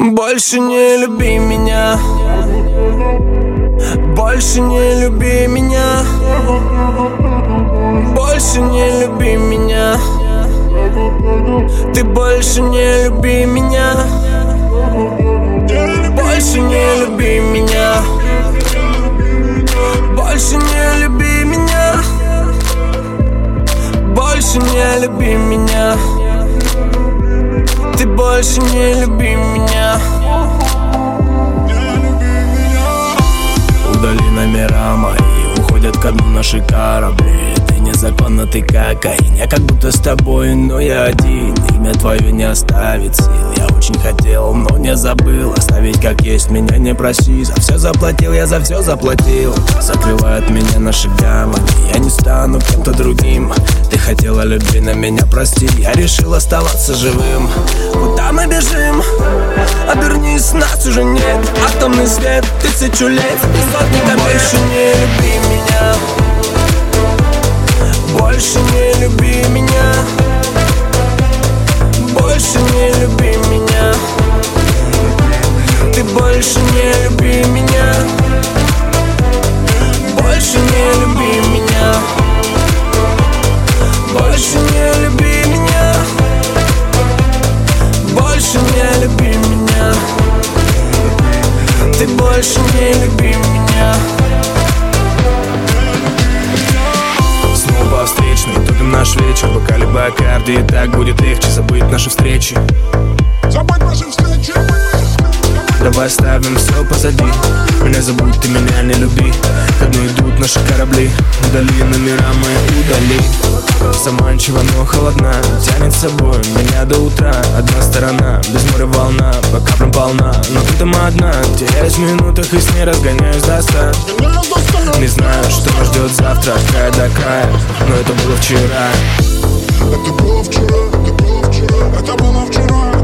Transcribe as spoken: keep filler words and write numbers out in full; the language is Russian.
Больше не люби меня, больше не люби меня, больше не люби меня, ты больше не люби меня, больше не люби меня, больше не люби меня, больше не люби меня, ты больше не люби меня. Удали номера мои, уходят ко дну наши корабли. Ты незаконно, ты кокаин, я как будто с тобой, но я один. Имя твое не оставит сил, я очень хотел, но не забыл. Оставить как есть, меня не проси. За все заплатил, я за все заплатил. Закрывают меня наши гавани, я не стану кем-то другим. Ты хотела любви, на меня прости, я решил оставаться живым. Куда мы бежим? Обернись, нас уже нет. Атомный свет, тысячу лет и сотни лет. Больше не люби меня, больше не люби меня, больше не люби меня, ты больше не люби меня, больше не люби меня, больше не люби меня, больше не люби меня, ты больше не люби меня. Снова встречный, топим наш вечер, бокали Бакарди, и так будет легче забыть наши встречи. Забыть наши встречи. Давай оставим все позади. Меня забудь, ты меня не люби. Ко дну идут наши корабли. Удали номера мои, удали. Заманчиво, но холодна, тянет с собой меня до утра. Одна сторона, без моря волна, по каплям полна, но ты там одна. Теряюсь в минутах и с ней разгоняюсь до ста. Не знаю, что нас ждет завтра, от края до края, но это было вчера. Это было вчера, это было вчера, это было вчера.